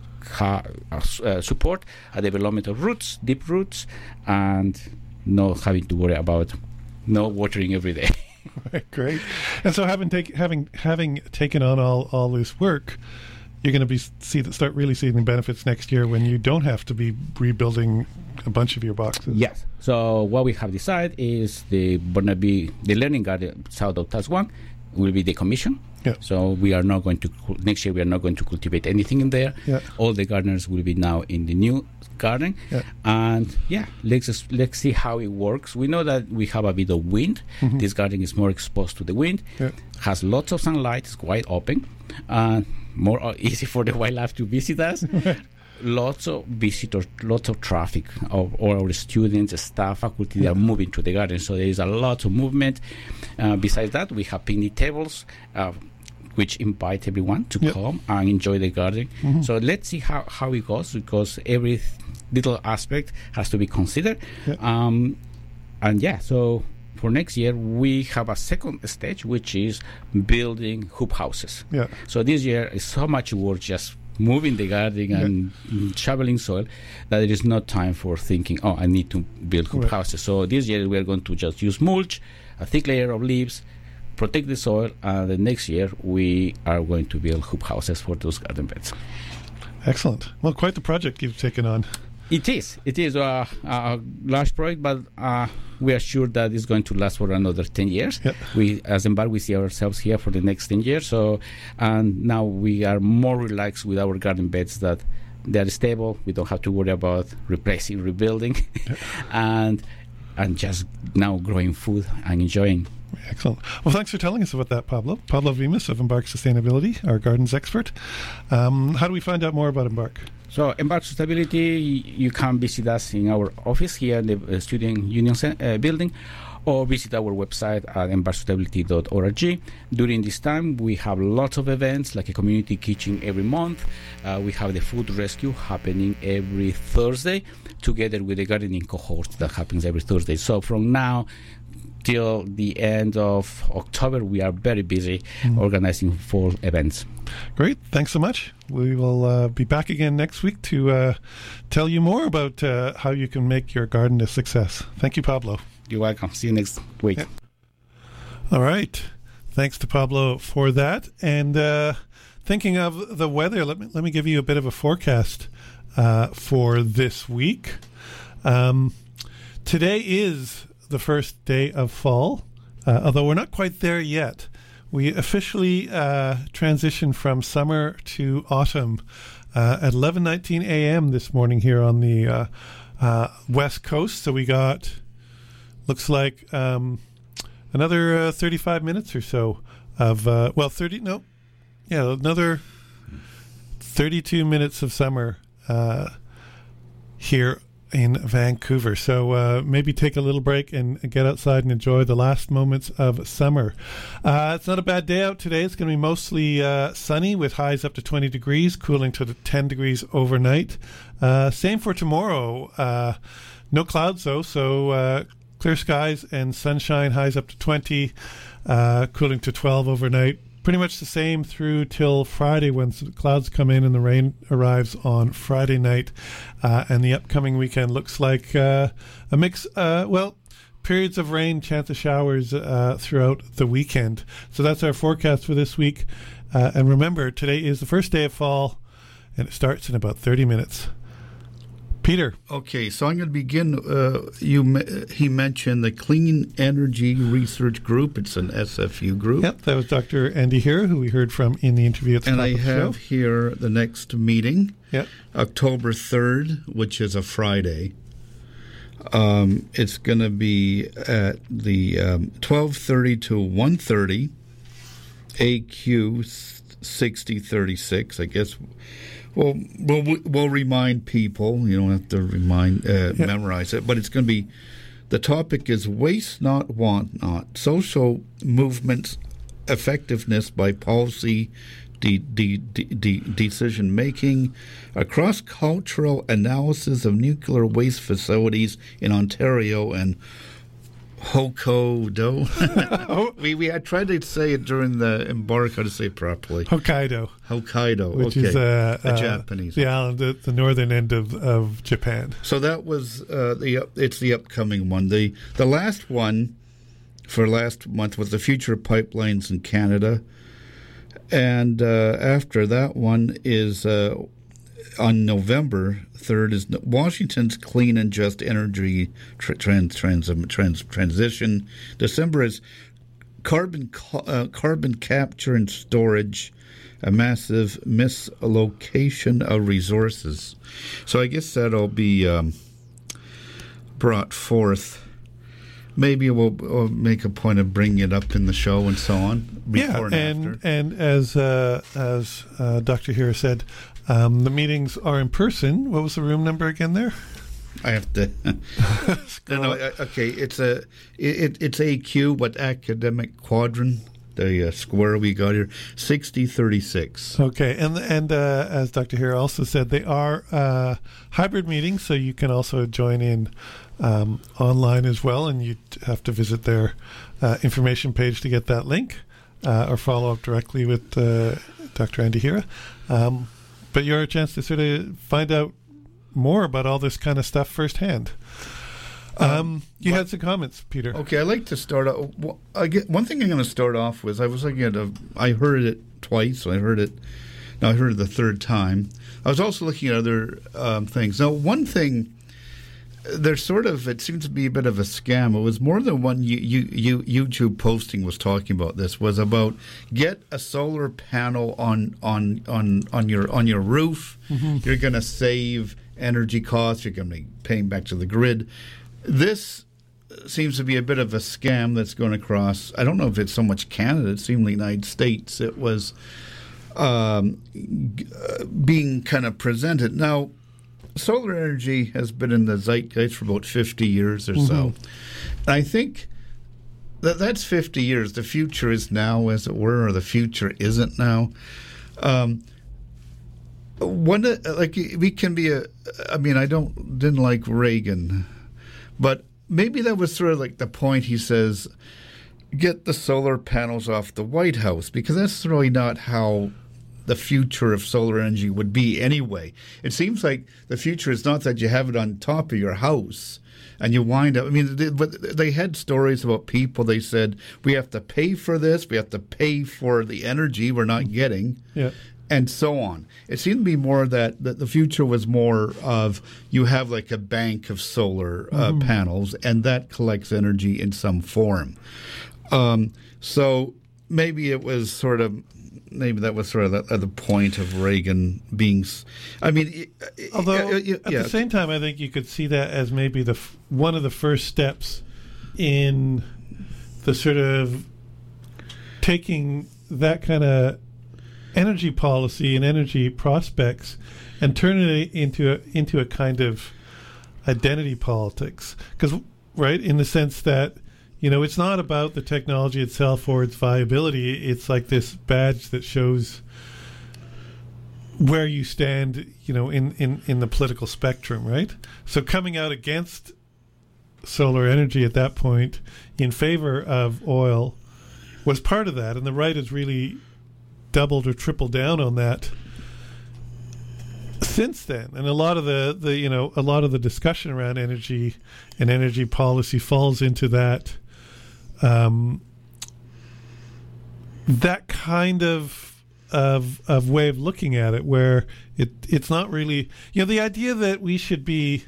support a development of roots, deep roots, and not having to worry about no watering every day. Great. And so having taken on all this work, you're going to start really seeing the benefits next year when you don't have to be rebuilding a bunch of your boxes. Yes. So what we have decided is the Learning Garden south of Task 1 will be decommissioned. So we are not going to next year. We are not going to cultivate anything in there. All the gardeners will be now in the new garden, and let's see how it works. We know that we have a bit of wind. This garden is more exposed to the wind. Has lots of sunlight. It's quite open. More easy for the wildlife to visit us. lots of visitors, lots of traffic of all our students, staff, faculty. They are moving to the garden, so there is a lot of movement. Besides that, we have picnic tables, which invite everyone to come and enjoy the garden. So let's see how it goes, because every little aspect has to be considered. So for next year, we have a second stage, which is building hoop houses. So this year is so much work just moving the garden and shoveling soil that there is no time for thinking, I need to build hoop houses. So this year we are going to just use mulch, a thick layer of leaves, protect the soil, and the next year we are going to build hoop houses for those garden beds. Excellent. Well, quite the project you've taken on. It is a large project, but we are sure that it's going to last for another 10 years. We, as Embark, we see ourselves here for the next 10 years. So, and now we are more relaxed with our garden beds, that they are stable. We don't have to worry about replacing, rebuilding, and just now growing food and enjoying. Excellent. Well, thanks for telling us about that, Pablo. Pablo Vimas of Embark Sustainability, our gardens expert. How do we find out more about Embark? So, Embark Sustainability, you can visit us in our office here in the Student Union building, or visit our website at embarksustainability.org. During this time, we have lots of events, like a community kitchen every month. We have the food rescue happening every Thursday, together with the gardening cohort that happens every Thursday. So from now till the end of October, we are very busy organizing fall events. Great. Thanks so much. We will be back again next week to tell you more about how you can make your garden a success. Thank you, Pablo. You're welcome. See you next week. All right. Thanks to Pablo for that. And thinking of the weather, let me give you a bit of a forecast for this week. Today is the first day of fall, although we're not quite there yet. We officially transitioned from summer to autumn at 11:19 a.m. this morning here on the West Coast. So we got, looks like another 35 minutes or so of, another 32 minutes of summer here in Vancouver. So maybe take a little break and get outside and enjoy the last moments of summer. It's not a bad day out today. It's going to be mostly sunny with highs up to 20 degrees, cooling to 10 degrees overnight. Same for tomorrow. No clouds though, so clear skies and sunshine, highs up to 20, cooling to 12 overnight. Pretty much the same through till Friday, when the clouds come in and the rain arrives on Friday night. And the upcoming weekend looks like a mix, periods of rain, chance of showers throughout the weekend. So that's our forecast for this week. And remember, today is the first day of fall, and it starts in about 30 minutes. Peter. Okay, so I'm going to begin. He mentioned the Clean Energy Research Group. It's an SFU group. Yep, that was Dr. Andy here, who we heard from in the interview at the top of the show. And I have here the next meeting, yep, October 3rd, which is a Friday. It's going to be at the 12:30 to 1:30, AQ 6036, I guess. Well, we'll remind people. You don't have to memorize it, but it's going to be. The topic is waste not, want not: social movements, effectiveness by policy, decision making, a cross-cultural analysis of nuclear waste facilities in Ontario and Hokkaido. we had tried to say it during the Embark, how to say it properly. Hokkaido, which is a Japanese. The island at the northern end of Japan. So that was it's the upcoming one. The last one for last month was the future pipelines in Canada, and after that one is on November 3rd is Washington's Clean and Just Energy Transition. December is carbon capture and storage, a massive mislocation of resources. So I guess that'll be brought forth maybe we'll make a point of bringing it up in the show and so on. Before and after. And as Dr. Hira said, the meetings are in person. What was the room number again there? I have to. Okay, it's AQ, but Academic Quadrant, the square we got here, 6036. Okay, and as Dr. Hira also said, they are hybrid meetings, so you can also join in online as well, and you have to visit their information page to get that link, or follow up directly with Dr. Andy Hira. But you're a chance to sort of find out more about all this kind of stuff firsthand. You had some comments, Peter. Okay, I'd like to start off. One thing I'm going to start off with, I was looking at I heard it twice. I heard it the third time. I was also looking at other things. Now, one thing, there's sort of, it seems to be a bit of a scam. It was more than one YouTube posting was talking about this, was about get a solar panel on your roof. Mm-hmm. You're going to save energy costs. You're going to be paying back to the grid. This seems to be a bit of a scam that's going across. I don't know if it's so much Canada. It seemed the United States. It was being kind of presented. Now, solar energy has been in the zeitgeist for about 50 years or so. I think that's 50 years. The future is now, as it were, or the future isn't now. We can be I didn't like Reagan, but maybe that was sort of like the point. He says, get the solar panels off the White House, because that's really not how the future of solar energy would be anyway. It seems like the future is not that you have it on top of your house and you wind up. They had stories about people. They said, we have to pay for this. We have to pay for the energy we're not getting. Yeah. And so on. It seemed to be more that the future was more of you have like a bank of solar panels, and that collects energy in some form. So maybe that was sort of the point of Reagan being. Although at the same time, I think you could see that as maybe one of the first steps in the sort of taking that kind of energy policy and energy prospects and turning it into a kind of identity politics. Because, right, in the sense that, it's not about the technology itself or its viability. It's like this badge that shows where you stand, in the political spectrum, right? So coming out against solar energy at that point in favor of oil was part of that, and the right has really doubled or tripled down on that since then. And a lot of the discussion around energy and energy policy falls into that that kind of way of looking at it, where it's not really, the idea that we should be,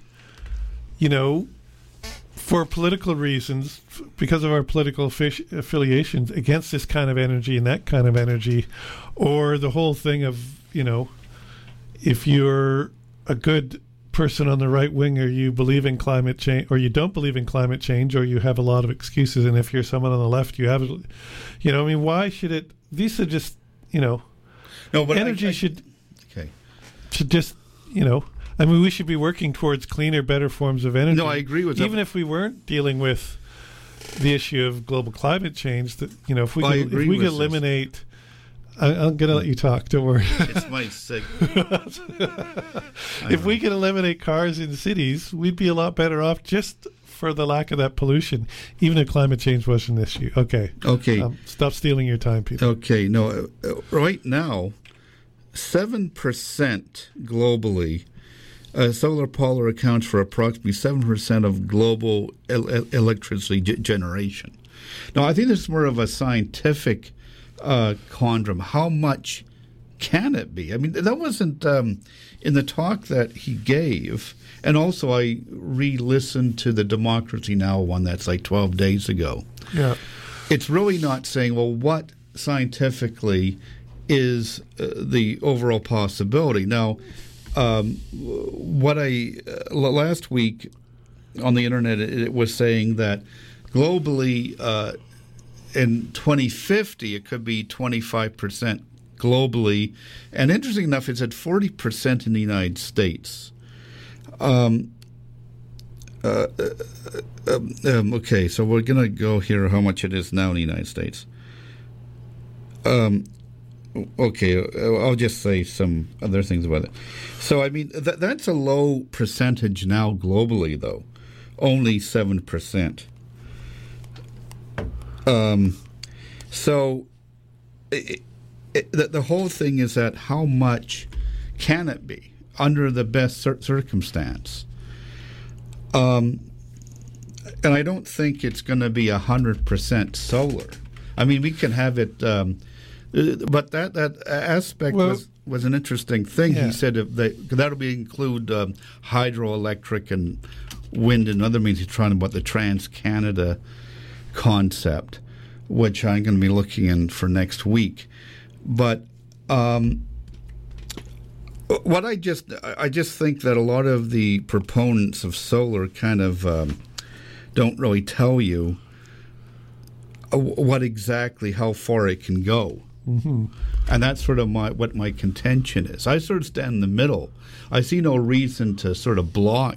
for political reasons, because of our political affiliations, against this kind of energy and that kind of energy, or the whole thing of, if you're a good person on the right wing, or you believe in climate change, or you don't believe in climate change, or you have a lot of excuses, and if you're someone on the left, you have, why should it? These are just, no, but energy should just, we should be working towards cleaner, better forms of energy. No, I agree with that. Even if we weren't dealing with the issue of global climate change, that if we could eliminate. I'm going to let you talk. Don't worry. It's my segment. If we could eliminate cars in cities, we'd be a lot better off just for the lack of that pollution, even if climate change wasn't an issue. Okay. Stop stealing your time, Peter. Okay. No, right now, 7% globally, solar power accounts for approximately 7% of global electricity generation. Now, I think this is more of a scientific conundrum. How much can it be? That wasn't in the talk that he gave, and also I re-listened to the Democracy Now! One that's like 12 days ago. Yeah, it's really not saying, well, what scientifically is the overall possibility. Now, what last week on the internet, it was saying that globally, in 2050, it could be 25% globally. And interesting enough, it's at 40% in the United States. Okay, so we're going to go here how much it is now in the United States. Okay, I'll just say some other things about it. So, I mean, that's a low percentage now globally, though. Only 7%. So, the whole thing is that how much can it be under the best circumstance? And I don't think it's going to be 100% solar. I mean, we can have it... but that aspect was an interesting thing. Yeah. He said that'll include hydroelectric and wind and other means. He's trying about the Trans-Canada concept, which I'm going to be looking in for next week. But what I just think that a lot of the proponents of solar kind of don't really tell you what exactly how far it can go. Mm-hmm. And that's sort of what my contention is. I sort of stand in the middle. I see no reason to sort of block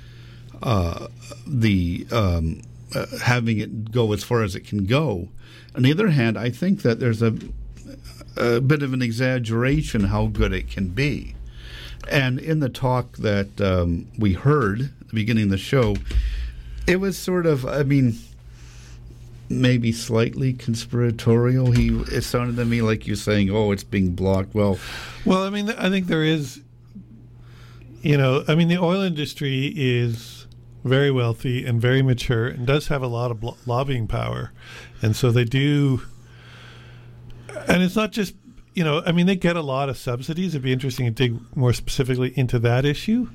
having it go as far as it can go. On the other hand, I think that there's a bit of an exaggeration how good it can be. And in the talk that we heard at the beginning of the show, it was sort of, I mean, maybe slightly conspiratorial. It sounded to me like you're saying, "Oh, it's being blocked." Well, I mean, I think there is. I mean, the oil industry is very wealthy and very mature, and does have a lot of lobbying power, and so they do. And it's not just, I mean, they get a lot of subsidies. It'd be interesting to dig more specifically into that issue.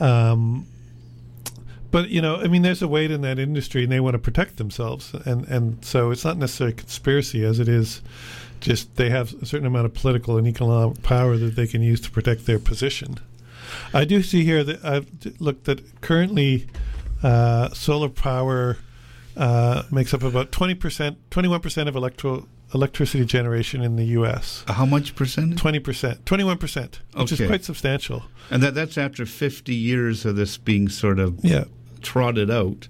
But, I mean, there's a weight in that industry, and they want to protect themselves. And so it's not necessarily a conspiracy as it is just they have a certain amount of political and economic power that they can use to protect their position. I do see here that I've looked at currently solar power makes up about 21% of electricity generation in the U.S. How much percent? 20%. 21%, which is quite substantial. And that's after 50 years of this being sort of trotted out.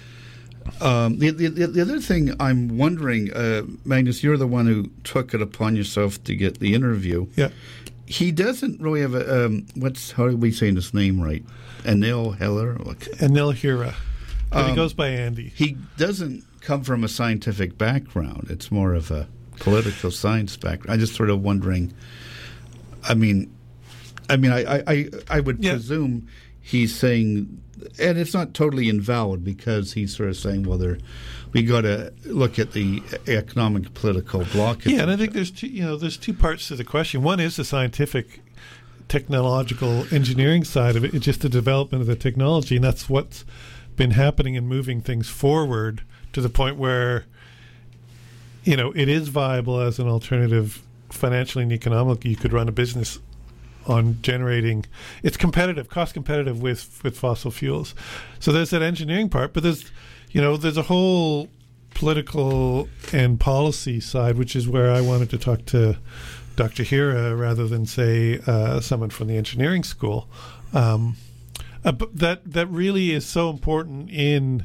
The other thing I'm wondering, Magnus, you're the one who took it upon yourself to get the interview. Yeah. He doesn't really have a, how do we say his name right? Anil Heller? Anil Hira. But he goes by Andy. He doesn't come from a scientific background. It's more of a political science background. I'm just sort of wondering, I would presume he's saying, and it's not totally invalid because he's sort of saying, well, we got to look at the economic political block. Yeah, and I think there's two parts to the question. One is the scientific, technological, engineering side of it. It's just the development of the technology, and that's what's been happening and moving things forward to the point where, it is viable as an alternative financially and economically. You could run a business on generating. It's competitive, cost competitive with fossil fuels. So there's that engineering part, but there's a whole political and policy side, which is where I wanted to talk to Dr. Hira rather than say someone from the engineering school. But that really is so important in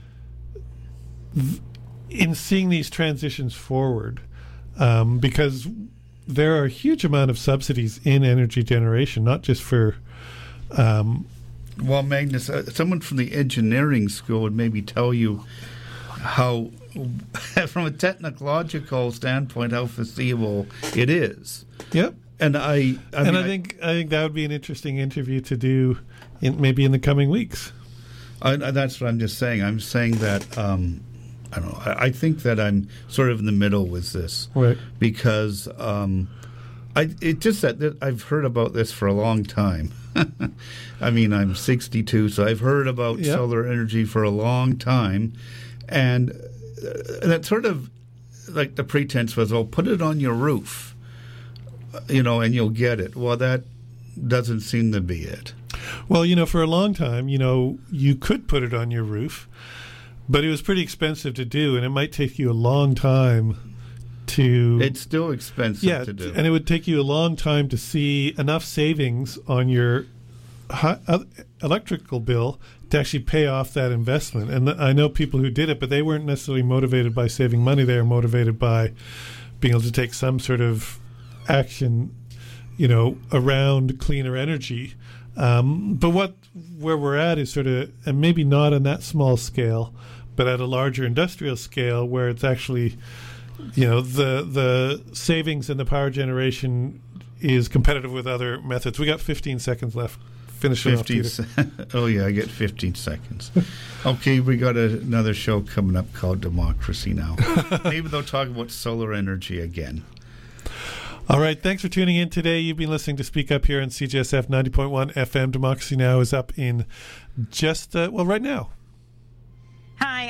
seeing these transitions forward, because there are a huge amount of subsidies in energy generation, not just for. Well, Magnus, someone from the engineering school would maybe tell you how, from a technological standpoint, how foreseeable it is. Yep. And I think that would be an interesting interview to do, maybe in the coming weeks. That's what I'm just saying. I'm saying that I don't know. I think that I'm sort of in the middle with this, right? Because it's just that I've heard about this for a long time. I mean, I'm 62, so I've heard about solar energy for a long time, and that sort of like the pretense was, "Oh, put it on your roof, and you'll get it." Well, that doesn't seem to be it. Well, for a long time, you could put it on your roof, But it was pretty expensive to do, and it might take you a long time to... It's still expensive to do. And it would take you a long time to see enough savings on your electrical bill to actually pay off that investment. And I know people who did it, but they weren't necessarily motivated by saving money. They were motivated by being able to take some sort of action, around cleaner energy. But where we're at is sort of, and maybe not on that small scale, but at a larger industrial scale where it's actually, the savings in the power generation is competitive with other methods. We got 15 seconds left. Finish it off, Peter. Oh, yeah, I get 15 seconds. Okay, we got another show coming up called Democracy Now! Maybe they'll talk about solar energy again. All right, thanks for tuning in today. You've been listening to Speak Up here on CJSF 90.1 FM. Democracy Now! Is up in just, right now. Hi,